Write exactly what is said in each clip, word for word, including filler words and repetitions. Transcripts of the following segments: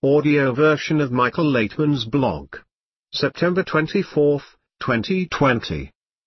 Audio version of Michael Laitman's blog. September twenty-fourth, twenty twenty.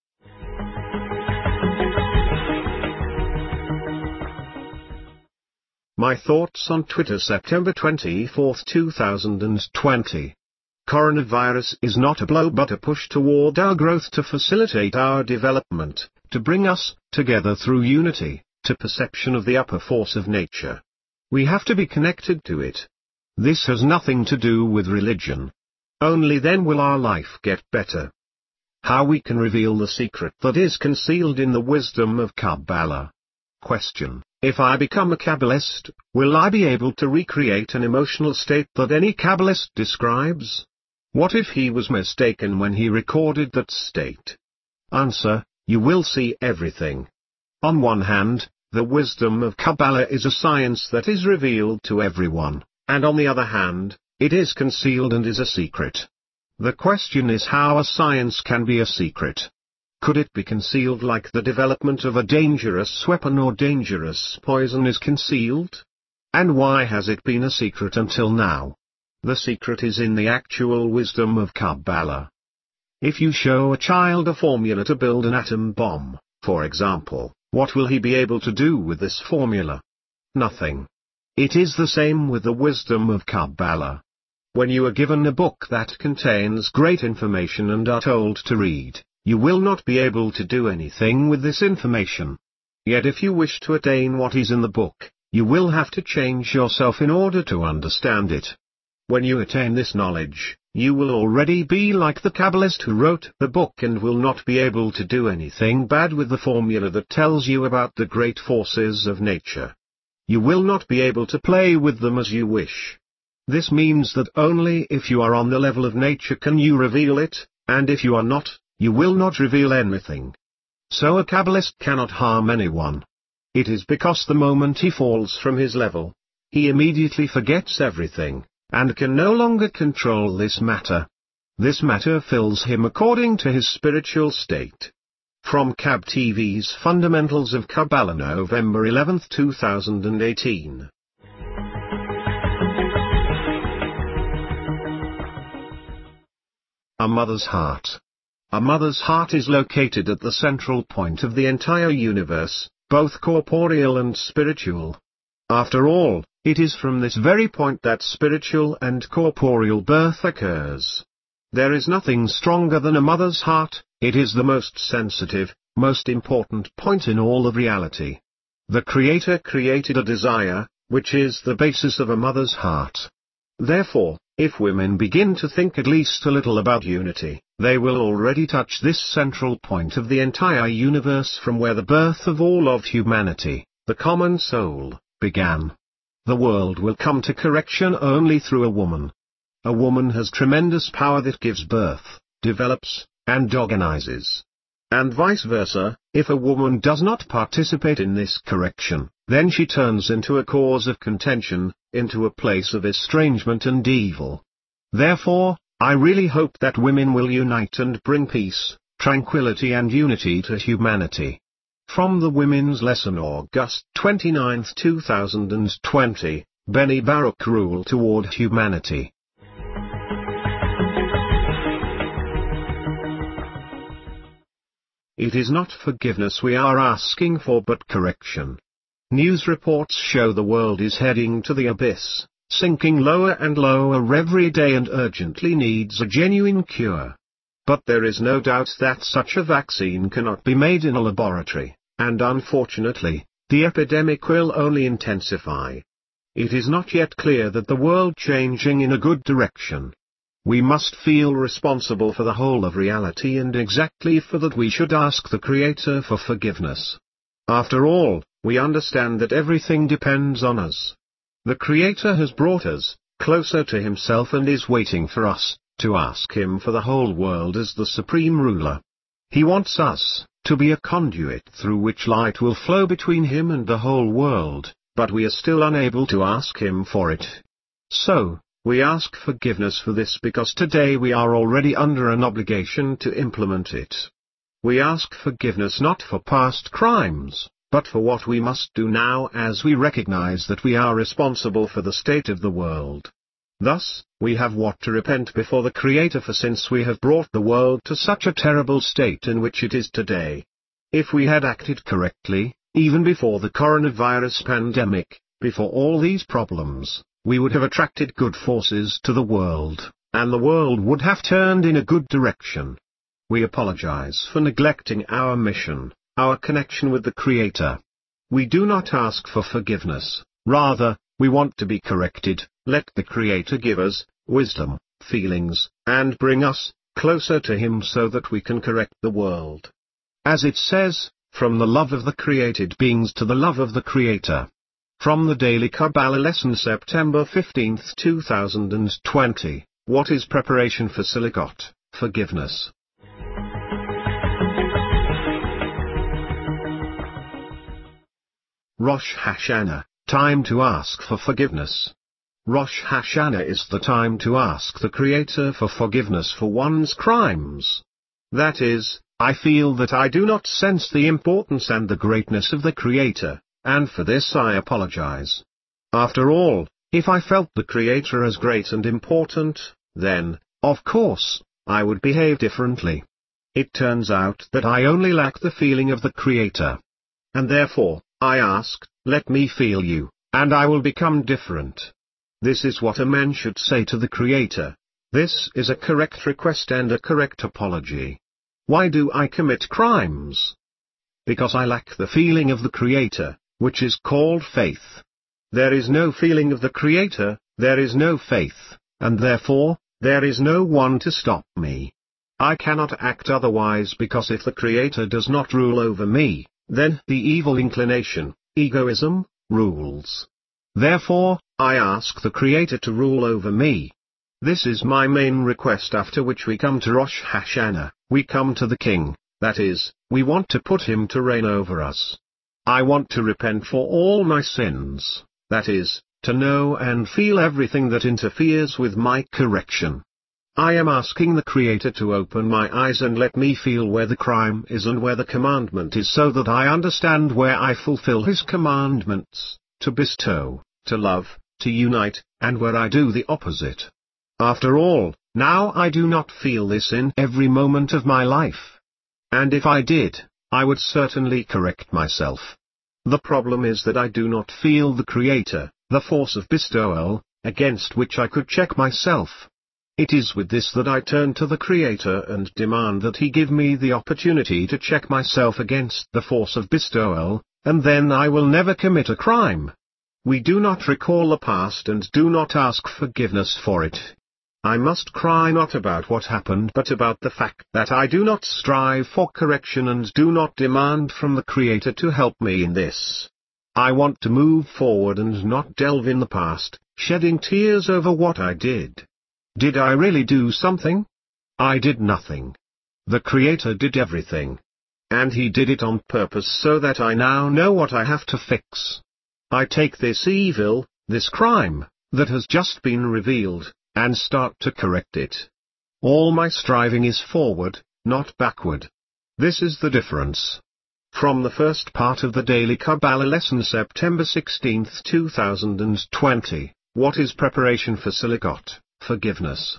My thoughts on Twitter, September twenty-fourth, two thousand twenty. Coronavirus is not a blow but a push toward our growth, to facilitate our development, to bring us together through unity, to perception of the upper force of nature. We have to be connected to it. This has nothing to do with religion. Only then will our life get better. How we can reveal the secret that is concealed in the wisdom of Kabbalah. Question: if I become a Kabbalist, will I be able to recreate an emotional state that any Kabbalist describes? What if he was mistaken when he recorded that state? Answer: you will see everything. On one hand, the wisdom of Kabbalah is a science that is revealed to everyone, and on the other hand, it is concealed and is a secret. The question is how a science can be a secret. Could it be concealed like the development of a dangerous weapon or dangerous poison is concealed? And why has it been a secret until now? The secret is in the actual wisdom of Kabbalah. If you show a child a formula to build an atom bomb, for example, what will he be able to do with this formula? Nothing. It is the same with the wisdom of Kabbalah. When you are given a book that contains great information and are told to read, you will not be able to do anything with this information. Yet if you wish to attain what is in the book, you will have to change yourself in order to understand it. When you attain this knowledge, you will already be like the Kabbalist who wrote the book and will not be able to do anything bad with the formula that tells you about the great forces of nature. You will not be able to play with them as you wish. This means that only if you are on the level of nature can you reveal it, and if you are not, you will not reveal anything. So a Kabbalist cannot harm anyone. It is because the moment he falls from his level, he immediately forgets everything, and can no longer control this matter. This matter fills him according to his spiritual state. From Kab T V's Fundamentals of Kabbalah, November eleventh, two thousand eighteen. A mother's heart. A mother's heart is located at the central point of the entire universe, both corporeal and spiritual. After all, it is from this very point that spiritual and corporeal birth occurs. There is nothing stronger than a mother's heart. It is the most sensitive, most important point in all of reality. The Creator created a desire, which is the basis of a mother's heart. Therefore, if women begin to think at least a little about unity, they will already touch this central point of the entire universe from where the birth of all of humanity, the common soul, began. The world will come to correction only through a woman. A woman has tremendous power that gives birth, develops, and organizes. And vice versa, if a woman does not participate in this correction, then she turns into a cause of contention, into a place of estrangement and evil. Therefore, I really hope that women will unite and bring peace, tranquility and unity to humanity. From the Women's Lesson, August twenty-ninth, two thousand twenty, Benny Baruch, Rule Toward Humanity. It is not forgiveness we are asking for but correction. News reports show the world is heading to the abyss, sinking lower and lower every day and urgently needs a genuine cure. But there is no doubt that such a vaccine cannot be made in a laboratory, and unfortunately, the epidemic will only intensify. It is not yet clear that the world changing in a good direction. We must feel responsible for the whole of reality, and exactly for that we should ask the Creator for forgiveness. After all, we understand that everything depends on us. The Creator has brought us closer to Himself and is waiting for us to ask Him for the whole world as the supreme ruler. He wants us to be a conduit through which light will flow between Him and the whole world, but we are still unable to ask Him for it. So, we ask forgiveness for this because today we are already under an obligation to implement it. We ask forgiveness not for past crimes, but for what we must do now, as we recognize that we are responsible for the state of the world. Thus, we have what to repent before the Creator for, since we have brought the world to such a terrible state in which it is today. If we had acted correctly, even before the coronavirus pandemic, before all these problems, we would have attracted good forces to the world, and the world would have turned in a good direction. We apologize for neglecting our mission, our connection with the Creator. We do not ask for forgiveness, rather, we want to be corrected. Let the Creator give us wisdom, feelings, and bring us closer to Him so that we can correct the world. As it says, from the love of the created beings to the love of the Creator. From the Daily Kabbalah Lesson, September fifteenth, two thousand twenty, what is preparation for Sukkot? Forgiveness. Rosh Hashanah, time to ask for forgiveness. Rosh Hashanah is the time to ask the Creator for forgiveness for one's crimes. That is, I feel that I do not sense the importance and the greatness of the Creator, and for this I apologize. After all, if I felt the Creator as great and important, then, of course, I would behave differently. It turns out that I only lack the feeling of the Creator. And therefore, I ask, let me feel you, and I will become different. This is what a man should say to the Creator. This is a correct request and a correct apology. Why do I commit crimes? Because I lack the feeling of the Creator, which is called faith. There is no feeling of the Creator, there is no faith, and therefore, there is no one to stop me. I cannot act otherwise, because if the Creator does not rule over me, then the evil inclination, egoism, rules. Therefore, I ask the Creator to rule over me. This is my main request, after which we come to Rosh Hashanah, we come to the King, that is, we want to put Him to reign over us. I want to repent for all my sins, that is, to know and feel everything that interferes with my correction. I am asking the Creator to open my eyes and let me feel where the crime is and where the commandment is, so that I understand where I fulfill His commandments, to bestow, to love, to unite, and where I do the opposite. After all, now I do not feel this in every moment of my life. And if I did, I would certainly correct myself. The problem is that I do not feel the Creator, the force of bestowal, against which I could check myself. It is with this that I turn to the Creator and demand that He give me the opportunity to check myself against the force of bestowal, and then I will never commit a crime. We do not recall the past and do not ask forgiveness for it. I must cry not about what happened, but about the fact that I do not strive for correction and do not demand from the Creator to help me in this. I want to move forward and not delve in the past, shedding tears over what I did. Did I really do something? I did nothing. The Creator did everything. And He did it on purpose so that I now know what I have to fix. I take this evil, this crime, that has just been revealed, and start to correct it. All my striving is forward, not backward. This is the difference. From the first part of the Daily Kabbalah Lesson, September sixteenth, two thousand twenty, what is preparation for Sukkot? Forgiveness.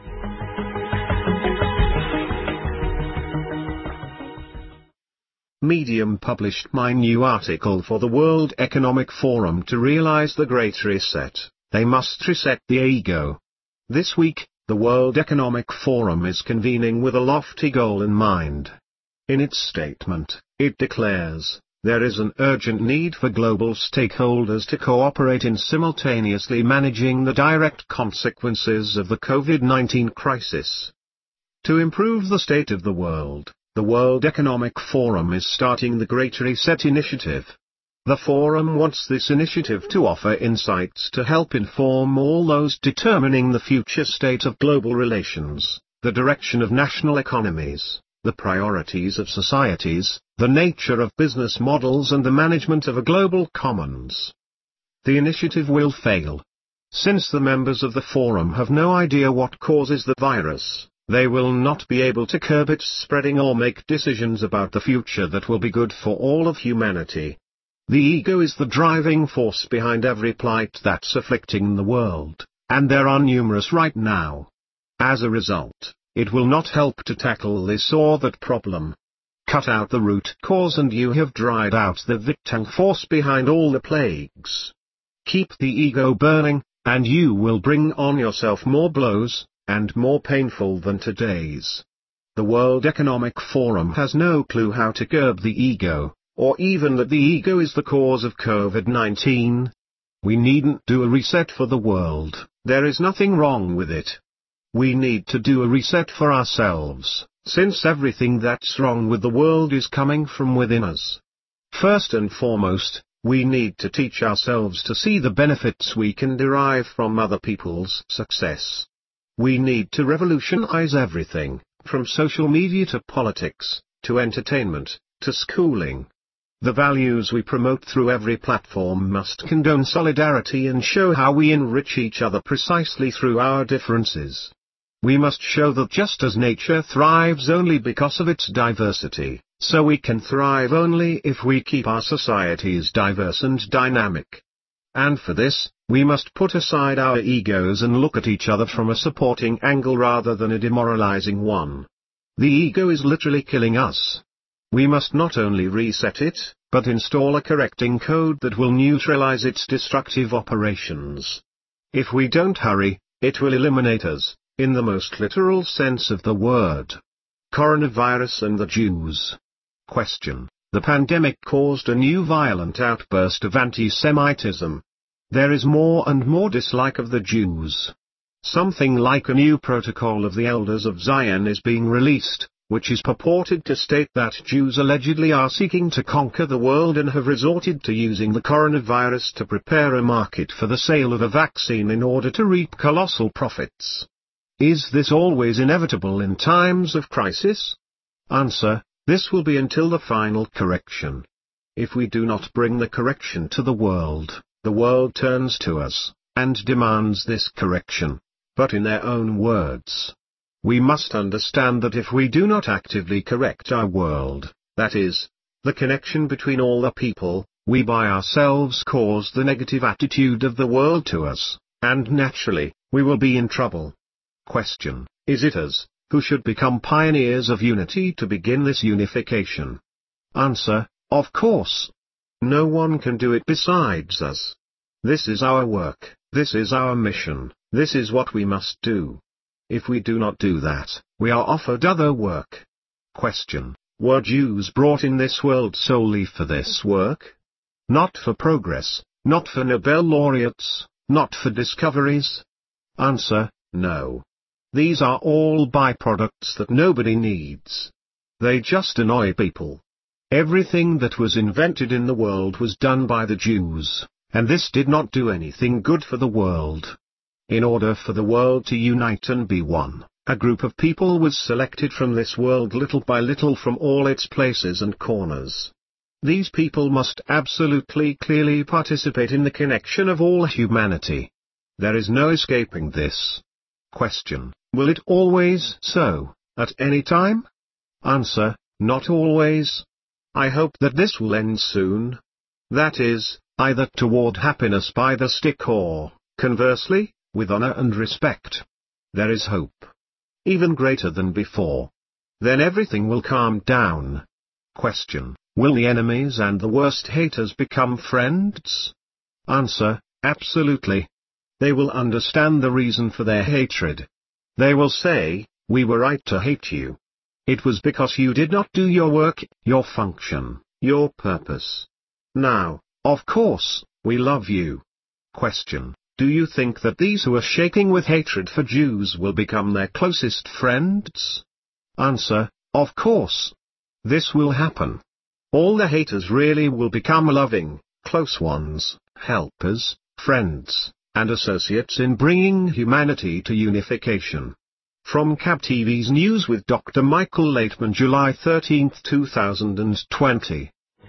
Medium published my new article for the World Economic Forum. To realize the Great Reset, they must reset the ego. This week, the World Economic Forum is convening with a lofty goal in mind. In its statement, it declares, there is an urgent need for global stakeholders to cooperate in simultaneously managing the direct consequences of the COVID nineteen crisis. To improve the state of the world, the World Economic Forum is starting the Great Reset initiative. The Forum wants this initiative to offer insights to help inform all those determining the future state of global relations, the direction of national economies, the priorities of societies, the nature of business models and the management of a global commons. The initiative will fail. Since the members of the Forum have no idea what causes the virus, they will not be able to curb its spreading or make decisions about the future that will be good for all of humanity. The ego is the driving force behind every plight that's afflicting the world, and there are numerous right now. As a result, it will not help to tackle this or that problem. Cut out the root cause and you have dried out the victim force behind all the plagues. Keep the ego burning, and you will bring on yourself more blows, and more painful than today's. The World Economic Forum has no clue how to curb the ego, or even that the ego is the cause of COVID nineteen. We needn't do a reset for the world, there is nothing wrong with it. We need to do a reset for ourselves, since everything that's wrong with the world is coming from within us. First and foremost, we need to teach ourselves to see the benefits we can derive from other people's success. We need to revolutionize everything, from social media to politics, to entertainment, to schooling. The values we promote through every platform must condone solidarity and show how we enrich each other precisely through our differences. We must show that just as nature thrives only because of its diversity, so we can thrive only if we keep our societies diverse and dynamic. And for this, we must put aside our egos and look at each other from a supporting angle rather than a demoralizing one. The ego is literally killing us. We must not only reset it, but install a correcting code that will neutralize its destructive operations. If we don't hurry, it will eliminate us, in the most literal sense of the word. Coronavirus and the Jews. Question. The pandemic caused a new violent outburst of anti-Semitism. There is more and more dislike of the Jews. Something like a new protocol of the Elders of Zion is being released, which is purported to state that Jews allegedly are seeking to conquer the world and have resorted to using the coronavirus to prepare a market for the sale of a vaccine in order to reap colossal profits. Is this always inevitable in times of crisis? Answer. This will be until the final correction. If we do not bring the correction to the world, the world turns to us, and demands this correction. But in their own words. We must understand that if we do not actively correct our world, that is, the connection between all the people, we by ourselves cause the negative attitude of the world to us, and naturally, we will be in trouble. Question. Is it us, who should become pioneers of unity to begin this unification? Answer. Of course. No one can do it besides us. This is our work, this is our mission, this is what we must do. If we do not do that, we are offered other work. Question. Were Jews brought in this world solely for this work? Not for progress, not for Nobel laureates, not for discoveries? Answer. No. These are all byproducts that nobody needs. They just annoy people. Everything that was invented in the world was done by the Jews, and this did not do anything good for the world. In order for the world to unite and be one, a group of people was selected from this world little by little from all its places and corners. These people must absolutely clearly participate in the connection of all humanity. There is no escaping this. Question. Will it always so, at any time? Answer. Not always. I hope that this will end soon. That is, either toward happiness by the stick or, conversely, with honor and respect. There is hope. Even greater than before. Then everything will calm down. Question. Will the enemies and the worst haters become friends? Answer. Absolutely. They will understand the reason for their hatred. They will say, we were right to hate you. It was because you did not do your work, your function, your purpose. Now, of course, we love you. Question. Do you think that these who are shaking with hatred for Jews will become their closest friends? Answer. Of course. This will happen. All the haters really will become loving, close ones, helpers, friends, and associates in bringing humanity to unification. From C A B T V's News with Doctor Michael Laitman, July thirteenth two thousand twenty.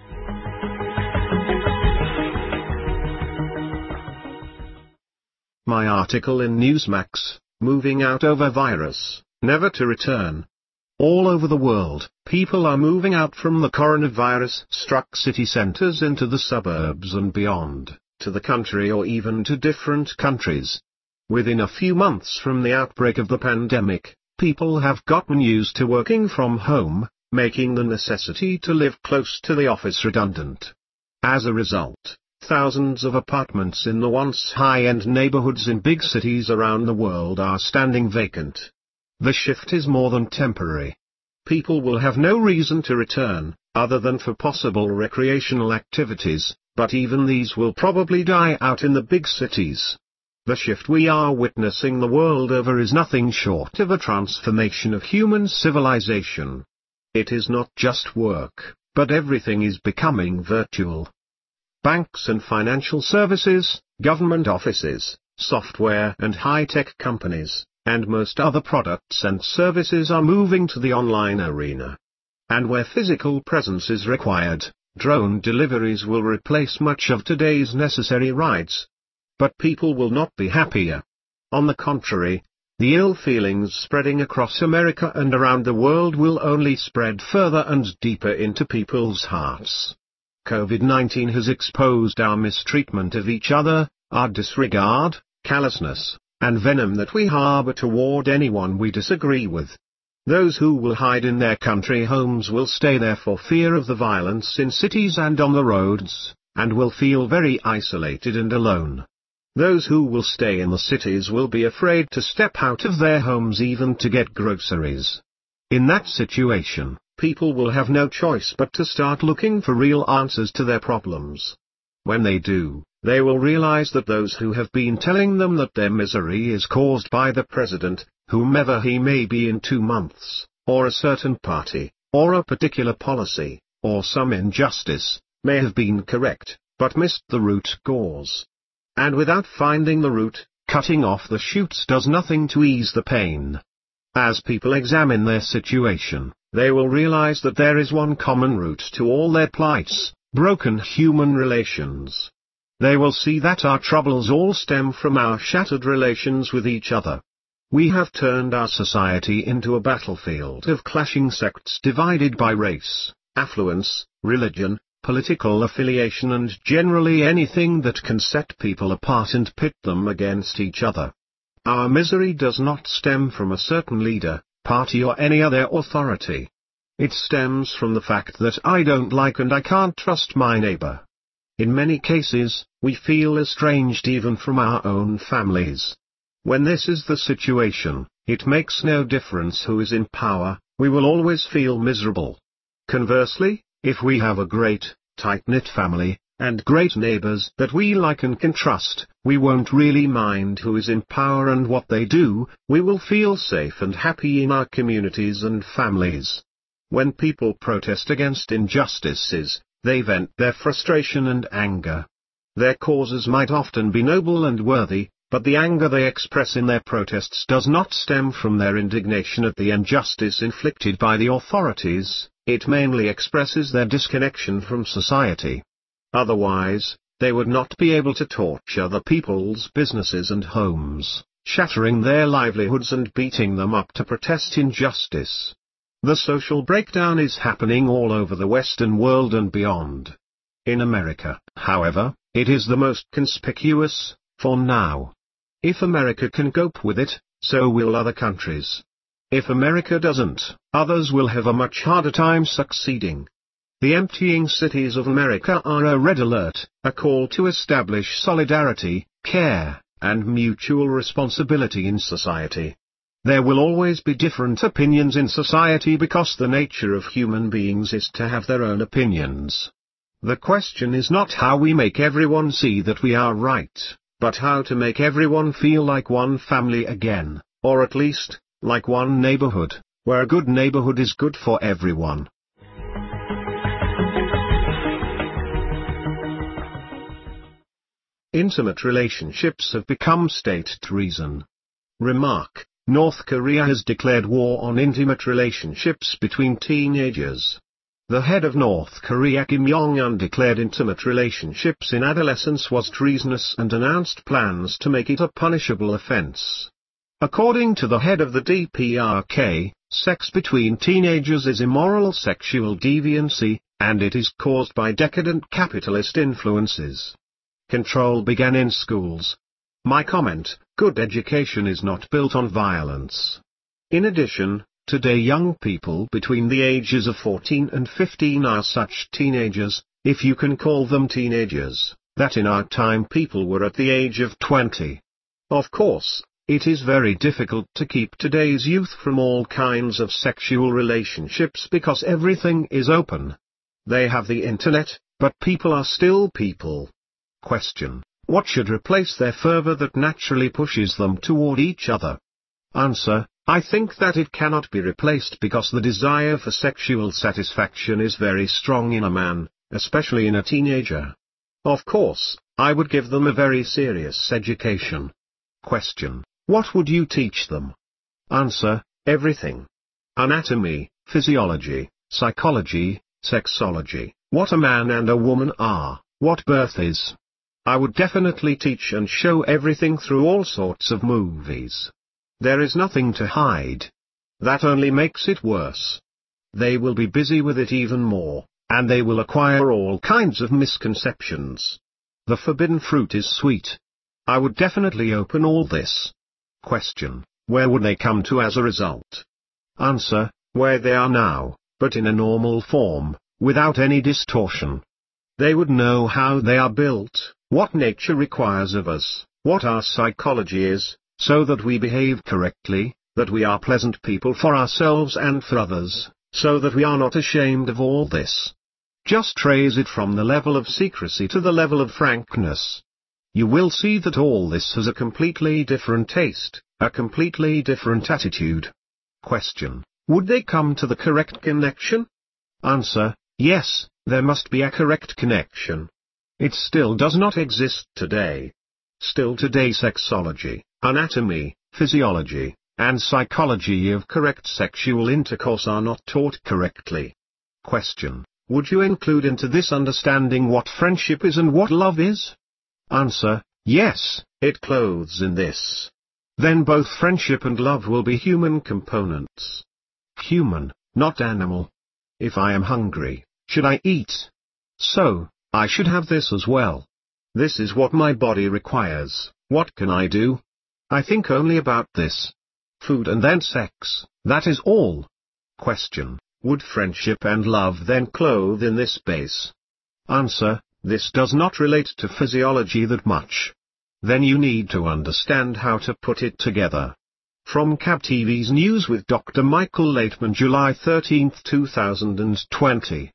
My article in Newsmax, Moving Out Over Virus, Never to Return. All over the world, people are moving out from the coronavirus-struck city centers into the suburbs and beyond, to the country or even to different countries. Within a few months from the outbreak of the pandemic, people have gotten used to working from home, making the necessity to live close to the office redundant. As a result, thousands of apartments in the once high-end neighborhoods in big cities around the world are standing vacant. The shift is more than temporary. People will have no reason to return, other than for possible recreational activities, but even these will probably die out in the big cities. The shift we are witnessing the world over is nothing short of a transformation of human civilization. It is not just work, but everything is becoming virtual. Banks and financial services, government offices, software and high-tech companies, and most other products and services are moving to the online arena. And where physical presence is required, drone deliveries will replace much of today's necessary rides. But people will not be happier. On the contrary, the ill feelings spreading across America and around the world will only spread further and deeper into people's hearts. COVID nineteen has exposed our mistreatment of each other, our disregard, callousness, and venom that we harbor toward anyone we disagree with. Those who will hide in their country homes will stay there for fear of the violence in cities and on the roads, and will feel very isolated and alone. Those who will stay in the cities will be afraid to step out of their homes even to get groceries. In that situation, people will have no choice but to start looking for real answers to their problems. When they do, they will realize that those who have been telling them that their misery is caused by the president, whomever he may be in two months, or a certain party, or a particular policy, or some injustice, may have been correct, but missed the root cause. And without finding the root, cutting off the shoots does nothing to ease the pain. As people examine their situation, they will realize that there is one common root to all their plights: broken human relations. They will see that our troubles all stem from our shattered relations with each other. We have turned our society into a battlefield of clashing sects divided by race, affluence, religion, political affiliation, and generally anything that can set people apart and pit them against each other. Our misery does not stem from a certain leader, party, or any other authority. It stems from the fact that I don't like and I can't trust my neighbor. In many cases, we feel estranged even from our own families. When this is the situation, it makes no difference who is in power, we will always feel miserable. Conversely, if we have a great, tight-knit family, and great neighbors that we like and can trust, we won't really mind who is in power and what they do, we will feel safe and happy in our communities and families. When people protest against injustices, they vent their frustration and anger. Their causes might often be noble and worthy, but the anger they express in their protests does not stem from their indignation at the injustice inflicted by the authorities. It mainly expresses their disconnection from society. Otherwise, they would not be able to torch other people's businesses and homes, shattering their livelihoods and beating them up to protest injustice. The social breakdown is happening all over the Western world and beyond. In America, however, it is the most conspicuous, for now. If America can cope with it, so will other countries. If America doesn't, others will have a much harder time succeeding. The emptying cities of America are a red alert, a call to establish solidarity, care, and mutual responsibility in society. There will always be different opinions in society because the nature of human beings is to have their own opinions. The question is not how we make everyone see that we are right, but how to make everyone feel like one family again, or at least, like one neighborhood, where a good neighborhood is good for everyone. Intimate relationships have become state treason. Remark: North Korea has declared war on intimate relationships between teenagers. The head of North Korea, Kim Jong-un, declared intimate relationships in adolescence was treasonous and announced plans to make it a punishable offense. According to the head of the D P R K, sex between teenagers is immoral sexual deviancy, and it is caused by decadent capitalist influences. Control began in schools. My comment: good education is not built on violence. In addition, today young people between the ages of fourteen and fifteen are such teenagers, if you can call them teenagers, that in our time people were at the age of twenty. Of course, it is very difficult to keep today's youth from all kinds of sexual relationships because everything is open. They have the internet, but people are still people. Question: what should replace their fervor that naturally pushes them toward each other? Answer: I think that it cannot be replaced because the desire for sexual satisfaction is very strong in a man, especially in a teenager. Of course, I would give them a very serious education. Question: what would you teach them? Answer: everything. Anatomy, physiology, psychology, sexology, what a man and a woman are, what birth is. I would definitely teach and show everything through all sorts of movies. There is nothing to hide. That only makes it worse. They will be busy with it even more, and they will acquire all kinds of misconceptions. The forbidden fruit is sweet. I would definitely open all this. Question: where would they come to as a result? Answer: where they are now, but in a normal form, without any distortion. They would know how they are built, what nature requires of us, what our psychology is, so that we behave correctly, that we are pleasant people for ourselves and for others, so that we are not ashamed of all this. Just raise it from the level of secrecy to the level of frankness. You will see that all this has a completely different taste, a completely different attitude. Question: would they come to the correct connection? Answer: yes, there must be a correct connection. It still does not exist today. Still today sexology, anatomy, physiology, and psychology of correct sexual intercourse are not taught correctly. Question: would you include into this understanding what friendship is and what love is? Answer: yes, it clothes in this. Then both friendship and love will be human components. Human, not animal. If I am hungry, should I eat? So, I should have this as well. This is what my body requires. What can I do? I think only about this. Food and then sex, that is all. Question: would friendship and love then clothe in this base? Answer: this does not relate to physiology that much. Then you need to understand how to put it together. From C A B T V's News with Doctor Michael Laitman, July thirteenth two thousand twenty.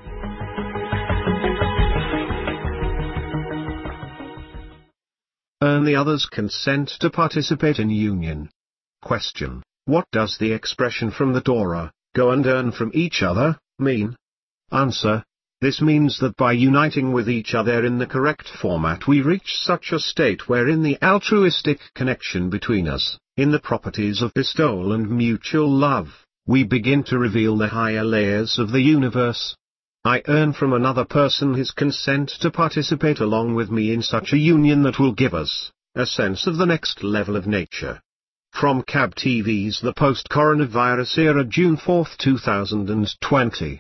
Earn the other's consent to participate in union. Question: what does the expression from the Torah, go and earn from each other, mean? Answer: this means that by uniting with each other in the correct format we reach such a state wherein the altruistic connection between us, in the properties of bestowal and mutual love, we begin to reveal the higher layers of the universe. I earn from another person his consent to participate along with me in such a union that will give us a sense of the next level of nature. From C A B T V's The Post-Coronavirus Era, June fourth two thousand twenty.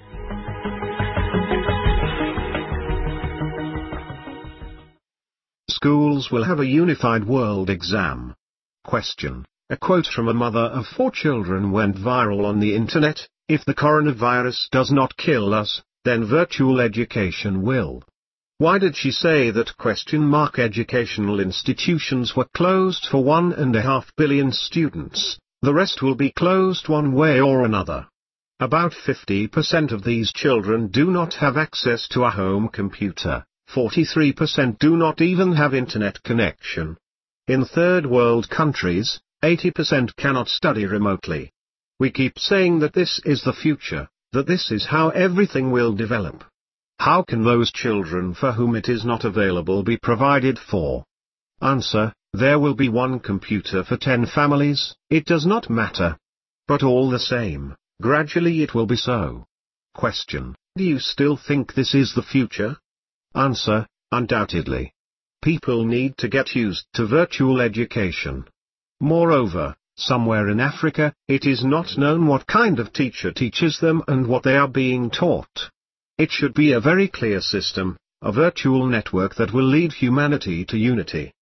Schools will have a unified world exam. Question: a quote from a mother of four children went viral on the internet: if the coronavirus does not kill us, then virtual education will. Why did she say that? Question mark. Educational institutions were closed for one and a half billion students, the rest will be closed one way or another. About fifty percent of these children do not have access to a home computer, forty-three percent do not even have internet connection. In third world countries, eighty percent cannot study remotely. We keep saying that this is the future, that this is how everything will develop. How can those children for whom it is not available be provided for? Answer: there will be one computer for ten families, it does not matter. But all the same, gradually it will be so. Question: do you still think this is the future? Answer: undoubtedly. People need to get used to virtual education. Moreover, somewhere in Africa, it is not known what kind of teacher teaches them and what they are being taught. It should be a very clear system, a virtual network that will lead humanity to unity.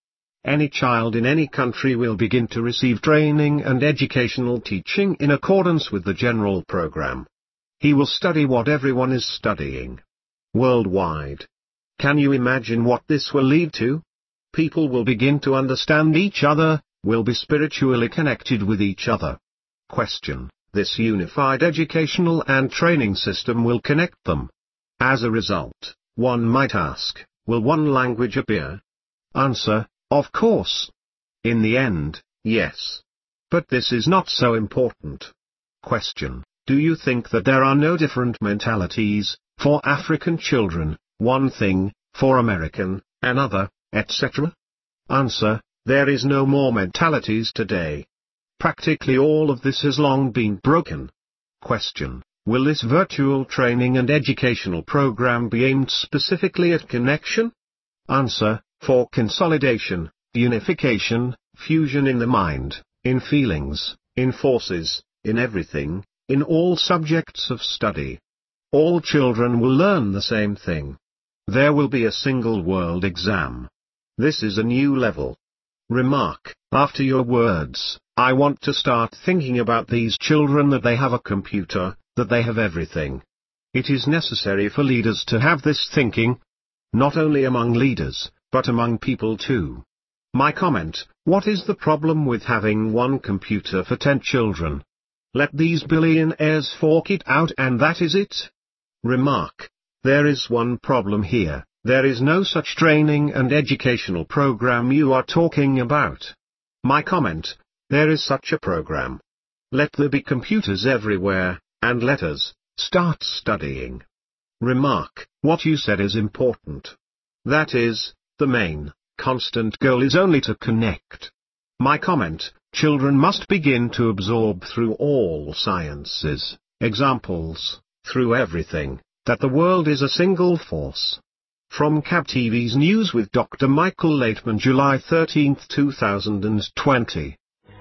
Any child in any country will begin to receive training and educational teaching in accordance with the general program. He will study what everyone is studying worldwide. Can you imagine what this will lead to? People will begin to understand each other, will be spiritually connected with each other. Question: this unified educational and training system will connect them. As a result, one might ask, will one language appear? Answer: of course. In the end, yes. But this is not so important. Question: do you think that there are no different mentalities, for African children, one thing, for American, another, et cetera? Answer: there is no more mentalities today. Practically all of this has long been broken. Question: will this virtual training and educational program be aimed specifically at connection? Answer: for consolidation, unification, fusion in the mind, in feelings, in forces, in everything, in all subjects of study. All children will learn the same thing. There will be a single world exam. This is a new level. Remark: after your words, I want to start thinking about these children, that they have a computer, that they have everything. It is necessary for leaders to have this thinking. Not only among leaders, but among people too. My comment: what is the problem with having one computer for ten children? Let these billionaires fork it out and that is it? Remark: there is one problem here. There is no such training and educational program you are talking about. My comment: there is such a program. Let there be computers everywhere, and let us start studying. Remark: what you said is important. That is, the main, constant goal is only to connect. My comment: children must begin to absorb through all sciences, examples, through everything, that the world is a single force. From C A B T V's News with Doctor Michael Laitman, July thirteenth two thousand twenty.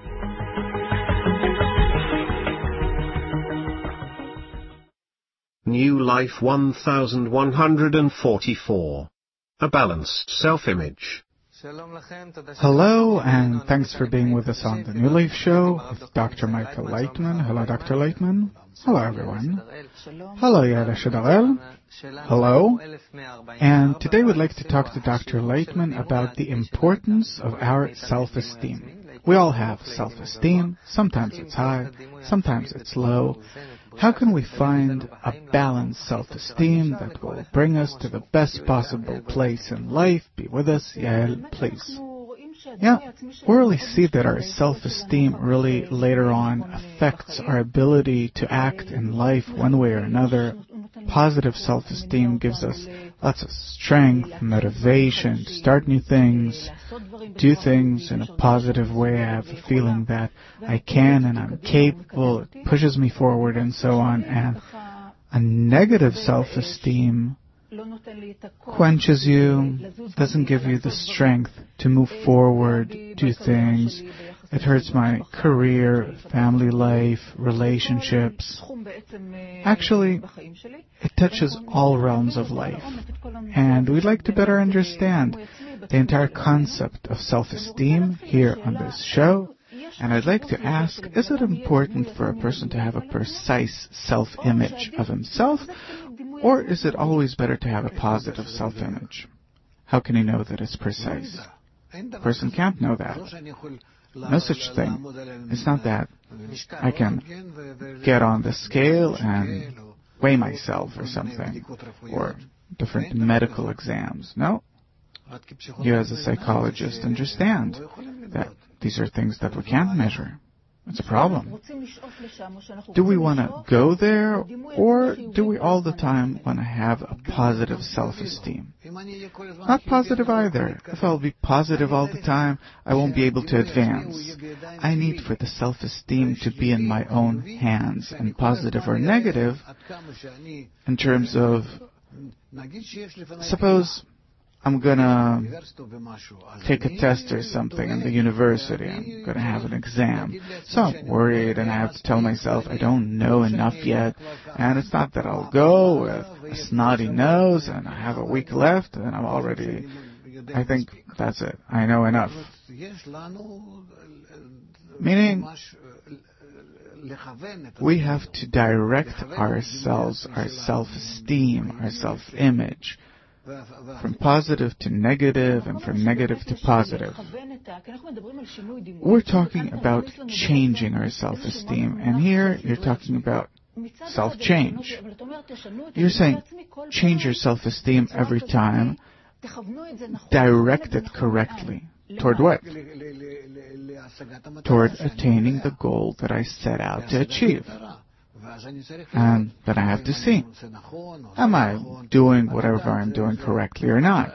New Life eleven forty-four. A balanced self-image. Hello, and thanks for being with us on the New Life Show with Doctor Michael Laitman. Hello, Doctor Laitman. Hello, everyone. Hello, Yael Shadalel. Hello. And today we'd like to talk to Doctor Laitman about the importance of our self-esteem. We all have self-esteem. Sometimes it's high, sometimes it's low. How can we find a balanced self-esteem that will bring us to the best possible place in life? Be with us, Yael, please. Yeah, we really see that our self-esteem really later on affects our ability to act in life one way or another. Positive self-esteem gives us lots of strength, motivation to start new things, do things in a positive way. I have a feeling that I can and I'm capable. It pushes me forward and so on. And a negative self-esteem quenches you, doesn't give you the strength to move forward, do things. It hurts my career, family life, relationships. Actually, it touches all realms of life. And we'd like to better understand the entire concept of self-esteem here on this show. And I'd like to ask, is it important for a person to have a precise self-image of himself, or is it always better to have a positive self-image? How can he know that it's precise? A person can't know that. No such thing. It's not that I can get on the scale and weigh myself or something, or different medical exams. No. You as a psychologist understand that these are things that we can't measure. It's a problem. Do we want to go there, or do we all the time want to have a positive self-esteem? Not positive either. If I'll be positive all the time, I won't be able to advance. I need for the self-esteem to be in my own hands, and positive or negative, in terms of, suppose I'm going to take a test or something in the university. I'm going to have an exam. So I'm worried and I have to tell myself I don't know enough yet. And it's not that I'll go with a snotty nose and I have a week left and I'm already I think that's it. I know enough. Meaning, we have to direct ourselves, our self-esteem, our self-image, from positive to negative and from negative to positive. We're talking about changing our self-esteem, and here you're talking about self-change. You're saying change your self-esteem every time, direct it correctly. Toward what? Toward attaining the goal that I set out to achieve. And then I have to see, am I doing whatever I'm doing correctly or not?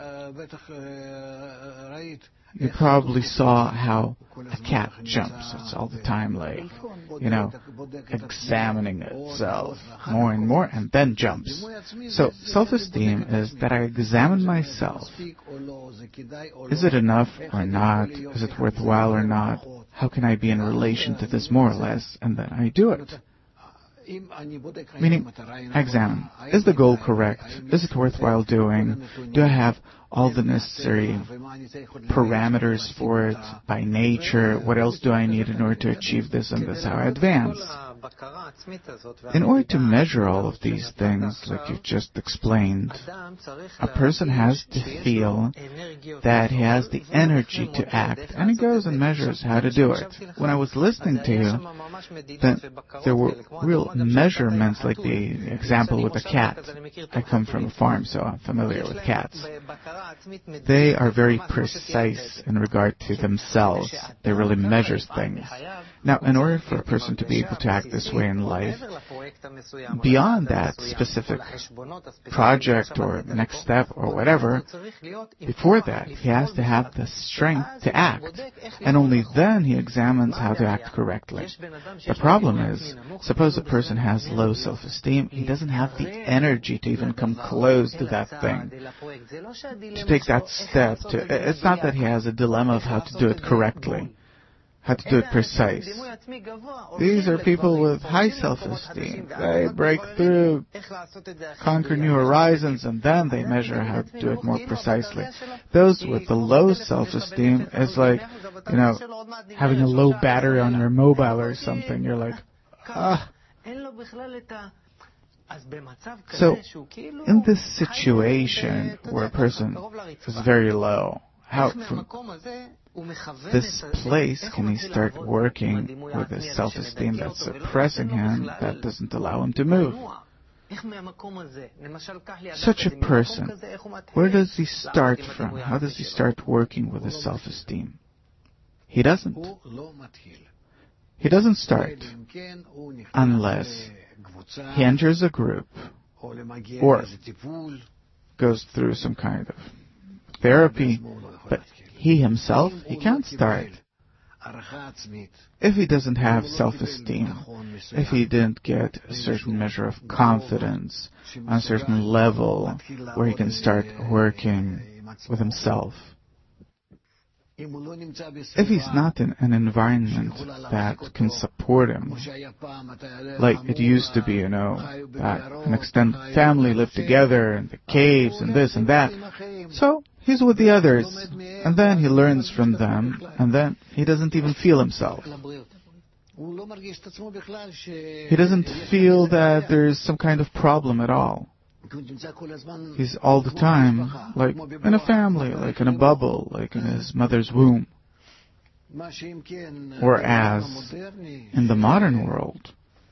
You probably saw how a cat jumps. It's all the time like, you know, examining itself more and more and then jumps. So self-esteem is that I examine myself. Is it enough or not? Is it worthwhile or not? How can I be in relation to this more or less? And then I do it. Meaning, I examine. Is the goal correct? Is it worthwhile doing? Do I have all the necessary parameters for it by nature? What else do I need in order to achieve this, and this is how I advance? In order to measure all of these things, like you just explained, a person has to feel that he has the energy to act, and he goes and measures how to do it. When I was listening to you, then there were real measurements, like the example with the cat. I come from a farm, so I'm familiar with cats. They are very precise in regard to themselves. They really measure things. Now, in order for a person to be able to act this way in life, beyond that specific project or next step or whatever, before that, he has to have the strength to act, and only then he examines how to act correctly. The problem is, suppose a person has low self-esteem, he doesn't have the energy to even come close to that thing, to take that step. To, it's not that he has a dilemma of how to do it correctly, how to do it precise. These are people with high self-esteem. They break through, conquer new horizons, and then they measure how to do it more precisely. Those with the low self-esteem is like, you know, having a low battery on your mobile or something. You're like, ah. So, in this situation where a person is very low, how from this place can he start working with a self-esteem that's suppressing him, that doesn't allow him to move? Such a person, where does he start from? How does he start working with his self-esteem? He doesn't. He doesn't start unless he enters a group or goes through some kind of therapy, but he himself, he can't start. If he doesn't have self-esteem, if he didn't get a certain measure of confidence on a certain level where he can start working with himself, if he's not in an environment that can support him, like it used to be, you know, that an extended family lived together in the caves and this and that, so he's with the others, and then he learns from them, and then he doesn't even feel himself. He doesn't feel that there's some kind of problem at all. He's all the time like in a family, like in a bubble, like in his mother's womb. Whereas in the modern world,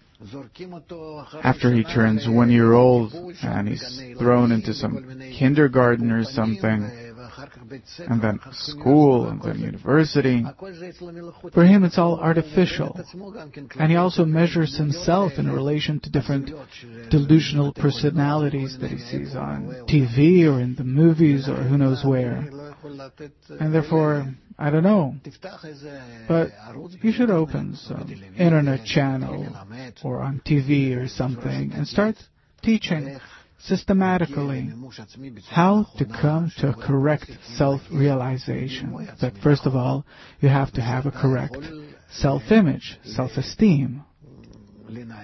after he turns one year old and he's thrown into some kindergarten or something, and then school, and then university, for him it's all artificial. And he also measures himself in relation to different delusional personalities that he sees on T V or in the movies or who knows where. And therefore, I don't know, but you should open some internet channel or on T V or something and start teaching systematically how to come to a correct self-realization. That first of all, you have to have a correct self-image, self-esteem,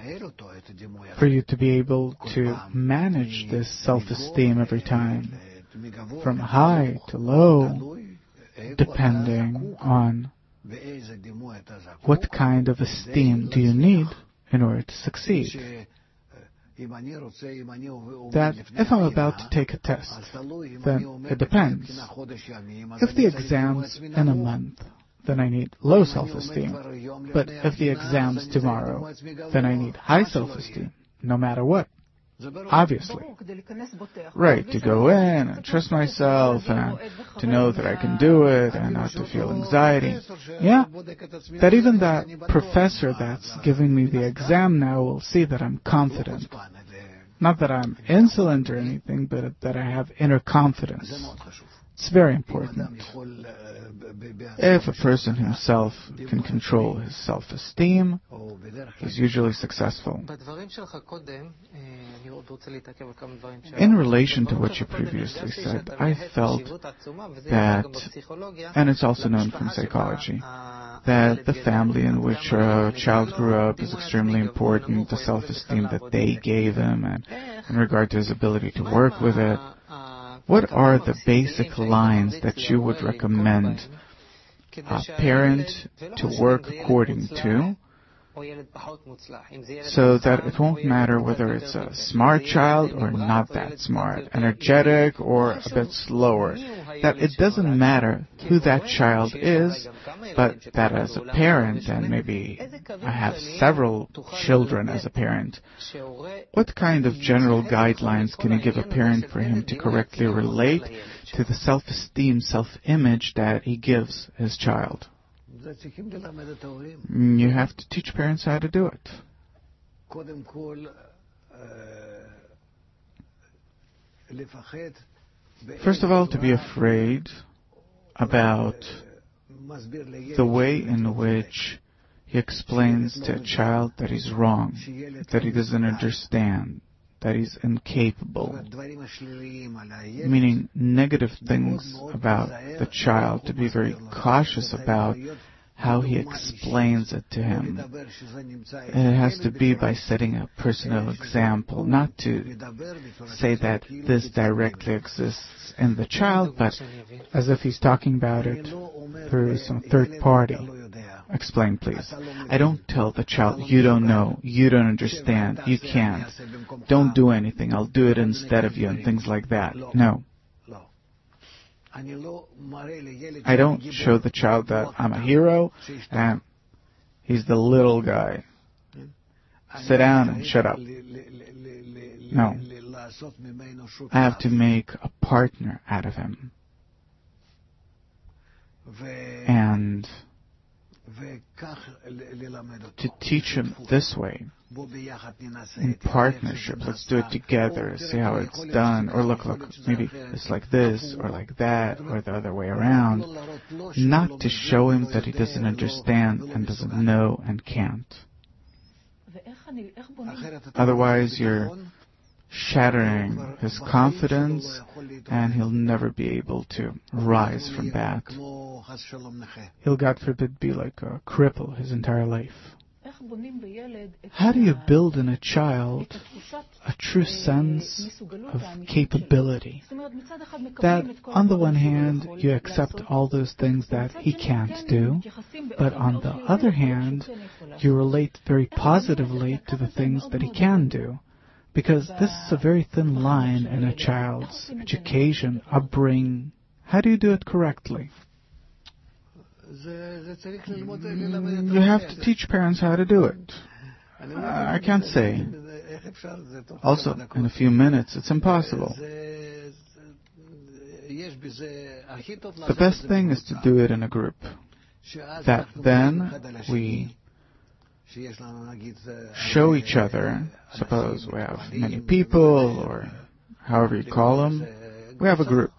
for you to be able to manage this self-esteem every time, from high to low, depending on what kind of esteem do you need in order to succeed. That if I'm about to take a test, then it depends. If the exam's in a month, then I need low self-esteem. But if the exam's tomorrow, then I need high self-esteem, no matter what. Obviously. Right, to go in and trust myself and to know that I can do it and not to feel anxiety. Yeah, that even that professor that's giving me the exam now will see that I'm confident. Not that I'm insolent or anything, but that I have inner confidence. It's very important. If a person himself can control his self-esteem, he's usually successful. In relation to what you previously said, I felt that, and it's also known from psychology, that the family in which a child grew up is extremely important, the self-esteem that they gave him, and in regard to his ability to work with it. What are the basic lines that you would recommend a parent to work according to, so that it won't matter whether it's a smart child or not that smart, energetic or a bit slower, that it doesn't matter who that child is, but that as a parent, and maybe I have several children as a parent, what kind of general guidelines can you give a parent for him to correctly relate to the self-esteem, self-image that he gives his child? You have to teach parents how to do it. First of all, to be afraid about the way in which he explains to a child that he's wrong, that he doesn't understand, that he's incapable, meaning negative things about the child, to be very cautious about how he explains it to him. And it has to be by setting a personal example, not to say that this directly exists in the child, but as if he's talking about it through some third party. Explain, please. I don't tell the child, you don't know, you don't understand, you can't. Don't do anything, I'll do it instead of you, and things like that. No. I don't show the child that I'm a hero and he's the little guy. Sit down and shut up. No. I have to make a partner out of him. And to teach him this way, in partnership, let's do it together, see how it's done, or look, look, maybe it's like this, or like that, or the other way around, not to show him that he doesn't understand and doesn't know and can't. Otherwise, you're shattering his confidence, and he'll never be able to rise from that. He'll, God forbid, be like a cripple his entire life. How do you build in a child a true sense of capability? That, on the one hand, you accept all those things that he can't do, but on the other hand, you relate very positively to the things that he can do. Because this is a very thin line in a child's education, upbringing. How do you do it correctly? You have to teach parents how to do it. Uh, I can't say. Also, in a few minutes, it's impossible. The best thing is to do it in a group. That then we show each other, suppose we have many people, or however you call them, we have a group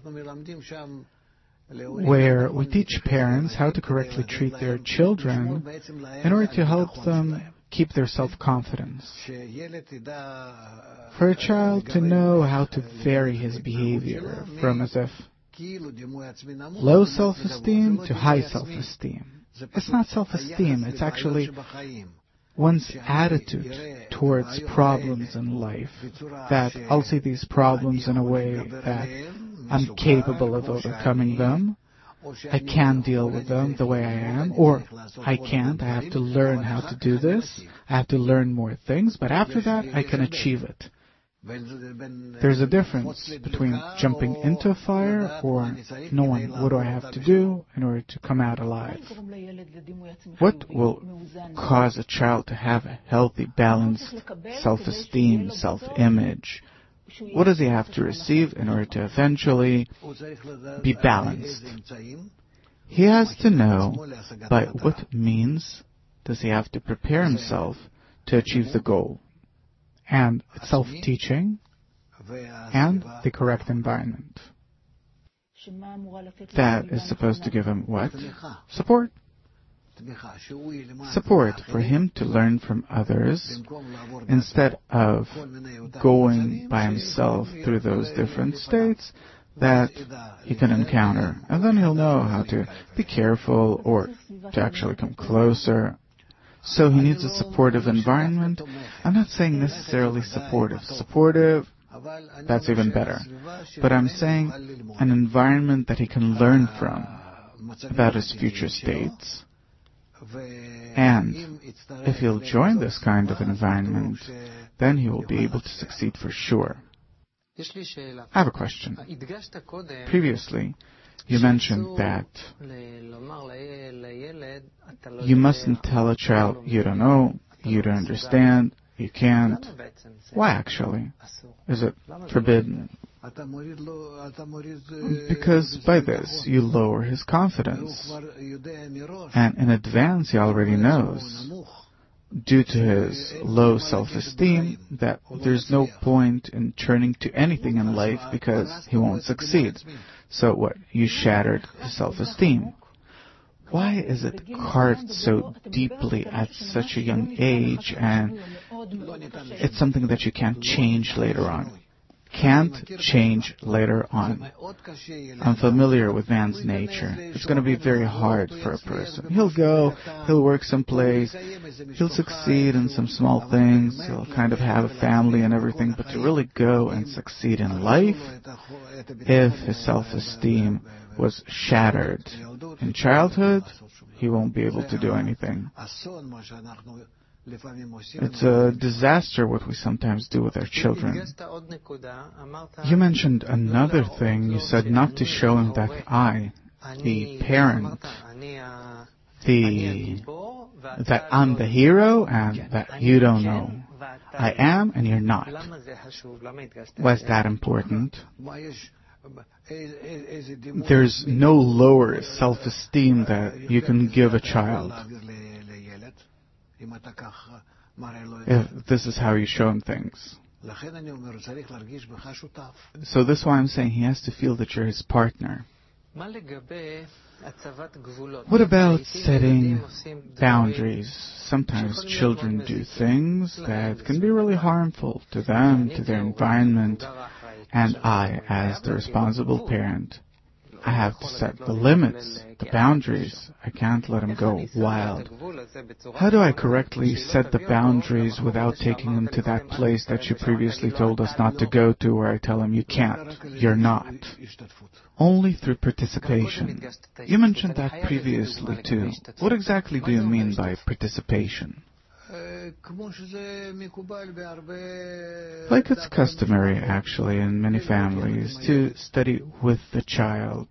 where we teach parents how to correctly treat their children in order to help them keep their self-confidence. For a child to know how to vary his behavior from as if low self-esteem to high self-esteem. It's not self-esteem, it's actually one's attitude towards problems in life, that I'll see these problems in a way that I'm capable of overcoming them, I can deal with them the way I am, or I can't, I have to learn how to do this, I have to learn more things, but after that I can achieve it. There's a difference between jumping into a fire or knowing what do I have to do in order to come out alive. What will cause a child to have a healthy, balanced self-esteem, self-image? What does he have to receive in order to eventually be balanced? He has to know by what means does he have to prepare himself to achieve the goal. And it's self-teaching and the correct environment. That is supposed to give him what? Support. Support for him to learn from others instead of going by himself through those different states that he can encounter. And then he'll know how to be careful or to actually come closer. So he needs a supportive environment. I'm not saying necessarily supportive. Supportive, that's even better. But I'm saying an environment that he can learn from about his future states. And if he'll join this kind of environment, then he will be able to succeed for sure. I have a question. Previously, you mentioned that you mustn't tell a child, you don't know, you don't understand, you can't. Why actually? Is it forbidden? Because by this you lower his confidence. And in advance he already knows, due to his low self-esteem, that there's no point in turning to anything in life because he won't succeed. So what? You shattered his self-esteem. Why is it carved so deeply at such a young age, and it's something that you can't change later on? Can't change later on. I'm familiar with man's nature. It's going to be very hard for a person. He'll go, he'll work someplace, he'll succeed in some small things, he'll kind of have a family and everything, but to really go and succeed in life, if his self-esteem was shattered in childhood, he won't be able to do anything. It's a disaster what we sometimes do with our children. You mentioned another thing. You said not to show him that I, the parent, the that I'm the hero and that you don't know. I am and you're not. Was that important? There's no lower self-esteem that you can give a child if this is how you show him things. So this is why I'm saying he has to feel that you're his partner. What about setting boundaries? Sometimes children do things that can be really harmful to them, to their environment, and I, as the responsible parent, I have to set the limits, the boundaries. I can't let him go wild. How do I correctly set the boundaries without taking him to that place that you previously told us not to go to, where I tell him you can't, you're not? Only through participation. You mentioned that previously too. What exactly do you mean by participation? Like it's customary, actually, in many families, to study with the child.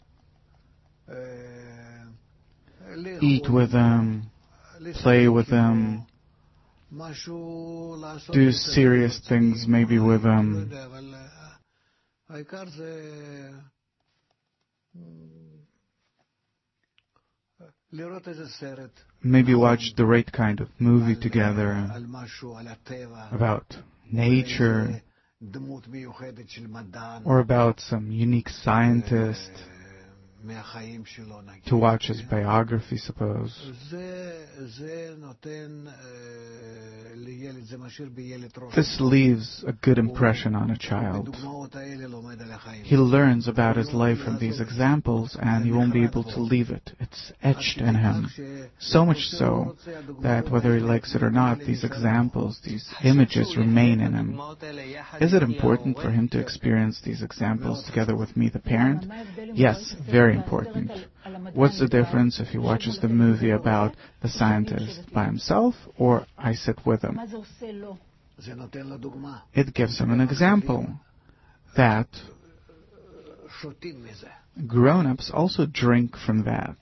Eat with them, play with them, do serious things maybe with them. Maybe watch the right kind of movie together about nature or about some unique scientist. to watch his biography, suppose. This leaves a good impression on a child. He learns about his life from these examples, and he won't be able to leave it. It's etched in him. So much so that whether he likes it or not, these examples, these images remain in him. Is it important for him to experience these examples together with me, the parent? Yes, very important. What's the difference if he watches the movie about the scientist by himself or I sit with him? It gives him an example that grown-ups also drink from that.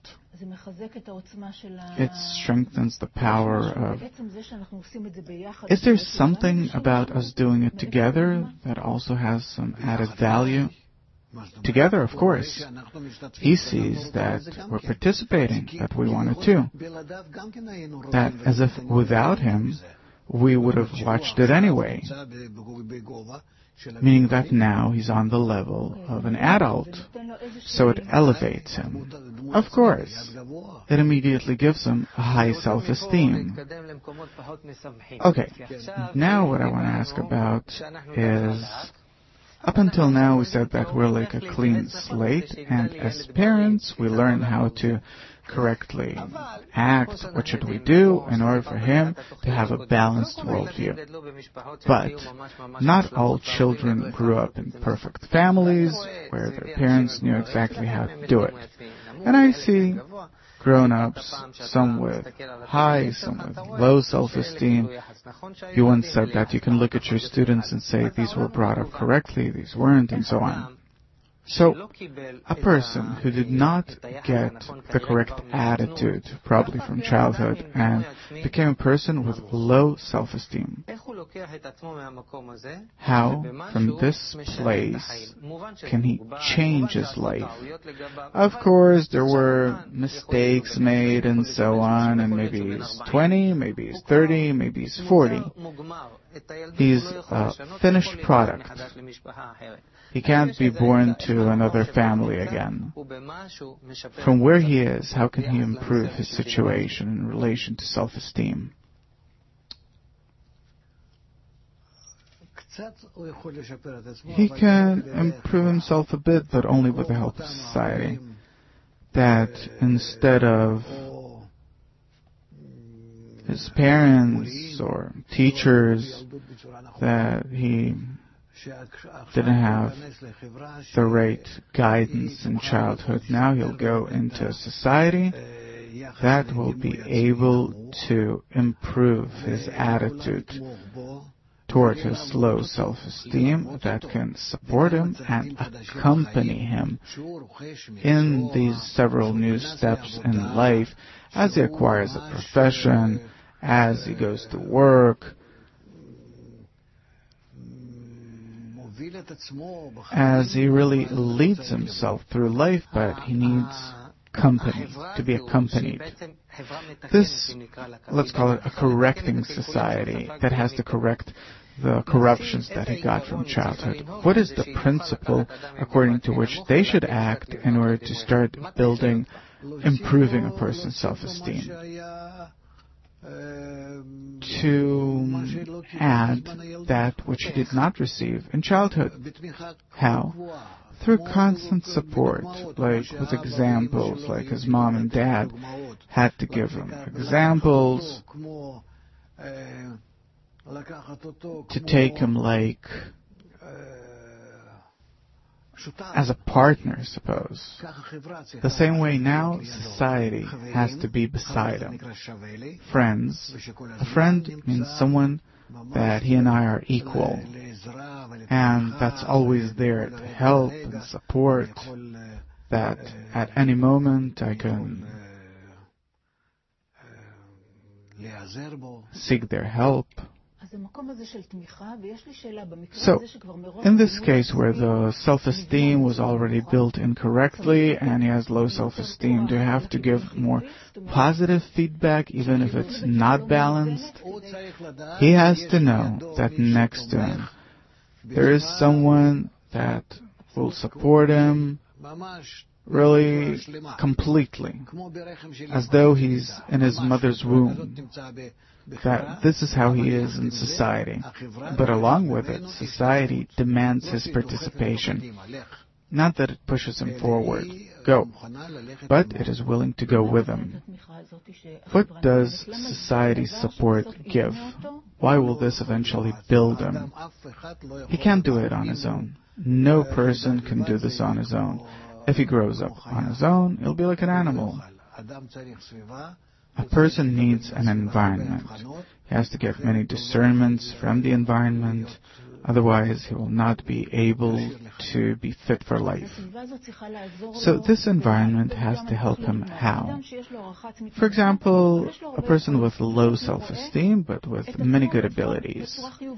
It strengthens the power of... Is there something about us doing it together that also has some added value? Together, of course. He sees that we're participating, that we want it too. That as if without him, we would have watched it anyway. Meaning that now he's on the level of an adult, so it elevates him. Of course, it immediately gives him a high self-esteem. Okay, now what I want to ask about is, up until now we said that we're like a clean slate, and as parents we learn how to correctly act, what should we do in order for him to have a balanced worldview. But not all children grew up in perfect families where their parents knew exactly how to do it. And I see grown-ups, some with high, some with low self-esteem. You once said that you can look at your students and say these were brought up correctly, these weren't, and so on. So, a person who did not get the correct attitude, probably from childhood, and became a person with low self-esteem, how, from this place, can he change his life? Of course, there were mistakes made and so on, and maybe he's twenty, maybe he's thirty, maybe he's forty. He's a finished product. He can't be born to another family again. From where he is, how can he improve his situation in relation to self-esteem? He can improve himself a bit, but only with the help of society. That instead of his parents or teachers, that he didn't have the right guidance in childhood. Now he'll go into society that will be able to improve his attitude toward his low self-esteem, that can support him and accompany him in these several new steps in life as he acquires a profession, as he goes to work, as he really leads himself through life, but he needs company, to be accompanied. This, let's call it a correcting society that has to correct the corruptions that he got from childhood. What is the principle according to which they should act in order to start building, improving a person's self-esteem? To add that which he did not receive in childhood. How? Through constant support, like with examples, like his mom and dad had to give him examples, to take him like as a partner, suppose. The same way now, society has to be beside him. Friends. A friend means someone that he and I are equal. And that's always there to help and support. That at any moment I can seek their help. So, in this case where the self-esteem was already built incorrectly and he has low self-esteem, do you have to give more positive feedback even if it's not balanced? He has to know that next to him there is someone that will support him really completely, as though he's in his mother's womb, that this is how he is in society. But along with it, society demands his participation. Not that it pushes him forward, go, but it is willing to go with him. What does society's support give? Why will this eventually build him? He can't do it on his own. No person can do this on his own. If he grows up on his own, he'll be like an animal. A person needs an environment. He has to get many discernments from the environment. Otherwise, he will not be able to be fit for life. So this environment has to help him how? For example, a person with low self-esteem but with many good abilities.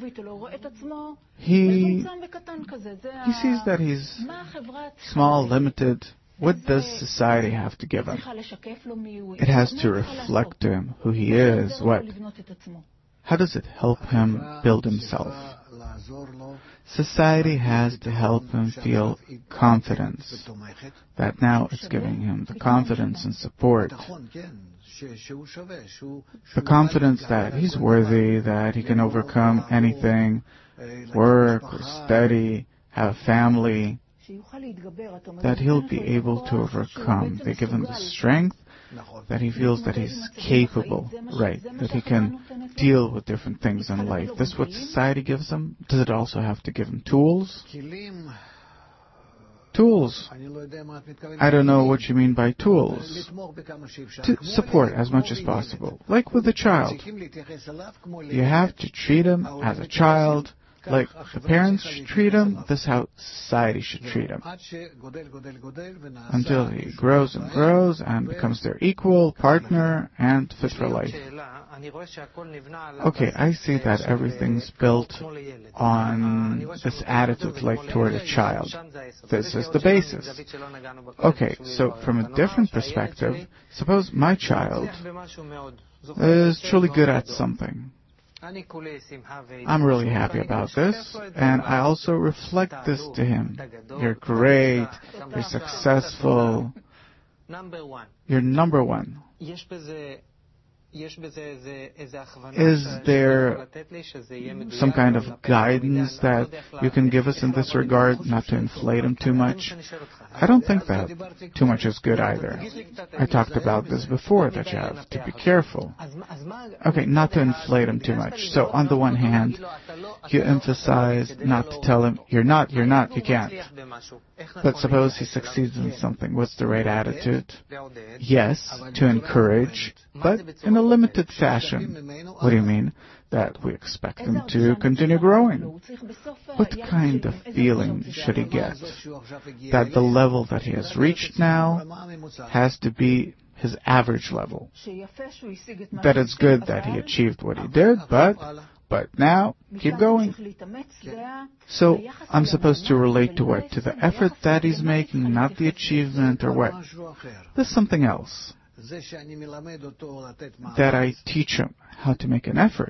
He, he sees that he's small, limited. What does society have to give him? It has to reflect to him who he is. What? How does it help him build himself? Society has to help him feel confidence. That now it's giving him the confidence and support. The confidence that he's worthy, that he can overcome anything, work or study, have a family, that he'll be able to overcome. They give him the strength, that he feels that he's capable, right, that he can deal with different things in life. This is what society gives him? Does it also have to give him tools? Tools. I don't know what you mean by tools. To support as much as possible. Like with a child. You have to treat him as a child. Like the parents should treat him, this is how society should treat him. Until he grows and grows and becomes their equal partner and fit for life. Okay, I see that everything's built on this attitude like toward a child. This is the basis. Okay, so from a different perspective, suppose my child is truly good at something. I'm really happy about this, and I also reflect this to him. You're great, you're successful, you're number one. Is there some kind of guidance that you can give us in this regard, not to inflate him too much? I don't think that too much is good either. I talked about this before, that you have to be careful. Okay, not to inflate him too much. So on the one hand, you emphasize not to tell him, you're not, you're not, you can't. But suppose he succeeds in something. What's the right attitude? Yes, to encourage, but in a limited fashion. What do you mean? That we expect him to continue growing. What kind of feeling should he get? That the level that he has reached now has to be his average level. That it's good that he achieved what he did, but But now, keep going. So, I'm supposed to relate to what? To the effort that he's making, not the achievement or what? There's something else. That I teach him how to make an effort.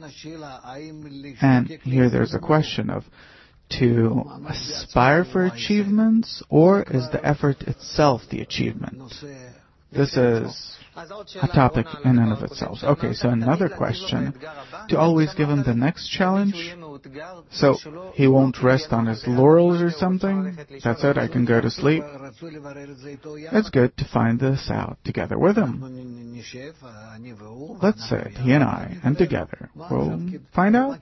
And here there's a question of to aspire for achievements, or is the effort itself the achievement? This is a topic in and of itself. Okay, so another question, to always give him the next challenge, so he won't rest on his laurels or something. That's it, I can go to sleep. It's good to find this out together with him. Let's sit, he and I, and together we'll find out.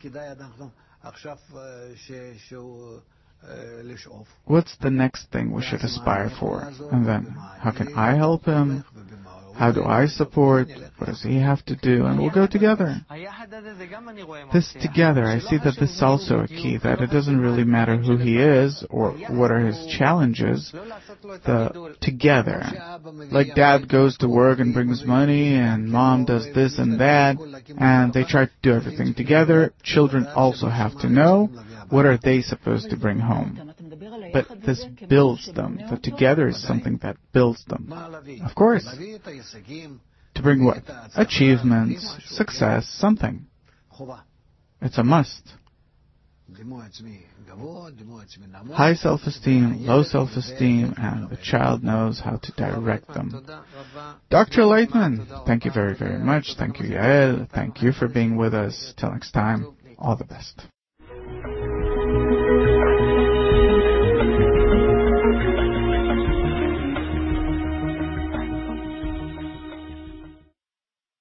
What's the next thing we should aspire for? And then, how can I help him? How do I support? What does he have to do? And we'll go together. This together, I see that this is also a key, that it doesn't really matter who he is or what are his challenges. The together. Like dad goes to work and brings money, and mom does this and that, and they try to do everything together. Children also have to know what are they supposed to bring home. But this builds them. The together is something that builds them. Of course. To bring what? Achievements, success, something. It's a must. high self-esteem, low self-esteem, and the child knows how to direct them. Doctor Leitman, thank you very, very much. Thank you, Yael. Thank you for being with us. Till next time, all the best.